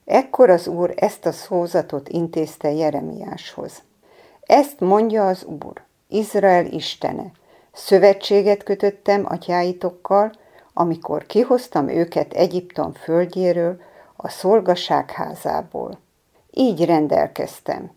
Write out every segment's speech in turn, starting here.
Ekkor az Úr ezt a szózatot intézte Jeremiáshoz. Ezt mondja az Úr, Izrael istene, szövetséget kötöttem atyáitokkal, amikor kihoztam őket Egyiptom földjéről, a szolgaság házából. Így rendelkeztem.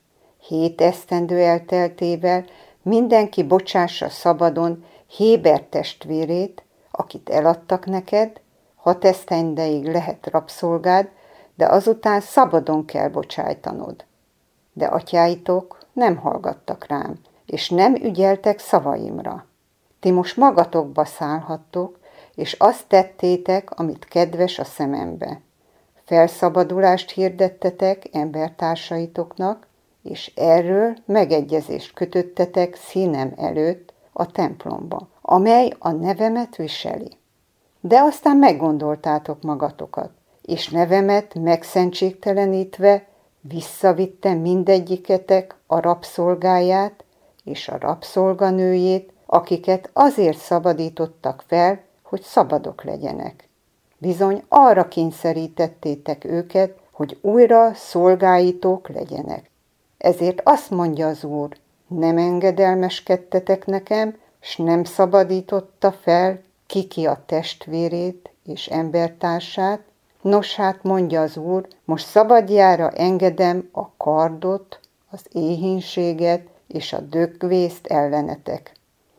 7 esztendő elteltével mindenki bocsássa szabadon Héber testvérét, akit eladtak neked, 6 esztendeig lehet rabszolgád, de azután szabadon kell bocsájtanod. De atyáitok nem hallgattak rám, és nem ügyeltek szavaimra. Ti most magatokba szállhattok, és azt tettétek, amit kedves a szemembe. Felszabadulást hirdettetek embertársaitoknak, és erről megegyezést kötöttetek színem előtt a templomba, amely a nevemet viseli. De aztán meggondoltátok magatokat, és nevemet megszentségtelenítve visszavittem mindegyiketek a rabszolgáját és a rabszolganőjét, akiket azért szabadítottak fel, hogy szabadok legyenek. Bizony arra kényszerítettétek őket, hogy újra szolgáitok legyenek. Ezért azt mondja az Úr, nem engedelmeskedtetek nekem, s nem szabadította fel ki a testvérét és embertársát. Nos hát, mondja az Úr, most szabadjára engedem a kardot, az éhínséget és a dögvészt ellenetek.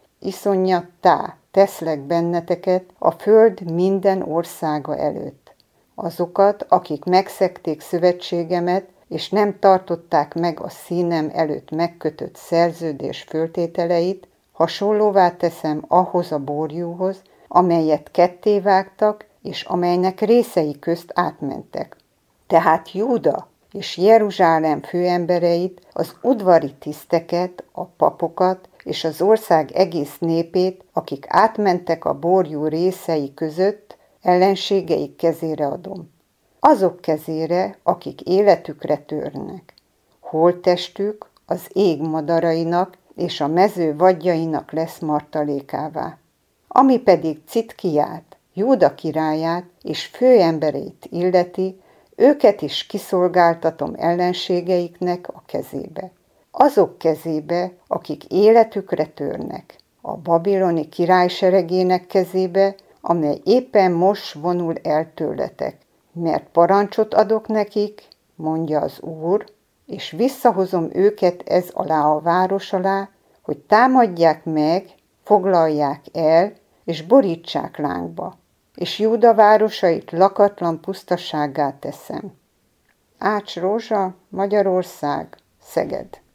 Iszonyattá teszlek benneteket a föld minden országa előtt. Azokat, akik megszegték szövetségemet, és nem tartották meg a színem előtt megkötött szerződés föltételeit, hasonlóvá teszem ahhoz a borjúhoz, amelyet kettévágtak, és amelynek részei közt átmentek. Tehát Júda és Jeruzsálem főembereit, az udvari tiszteket, a papokat és az ország egész népét, akik átmentek a borjú részei között, ellenségeik kezére adom. Azok kezére, akik életükre törnek. Holttestük az ég madarainak és a mező vadjainak lesz martalékává. Ami pedig Citkiát, Júda királyát és főembereit illeti, őket is kiszolgáltatom ellenségeiknek a kezébe. Azok kezébe, akik életükre törnek, a babiloni király seregének kezébe, amely éppen most vonul el tőletek. Mert parancsot adok nekik, mondja az Úr, és visszahozom őket ez alá a város alá, hogy támadják meg, foglalják el, és borítsák lángba, és Júda városait lakatlan pusztasággá teszem. Ács Rózsa, Magyarország, Szeged.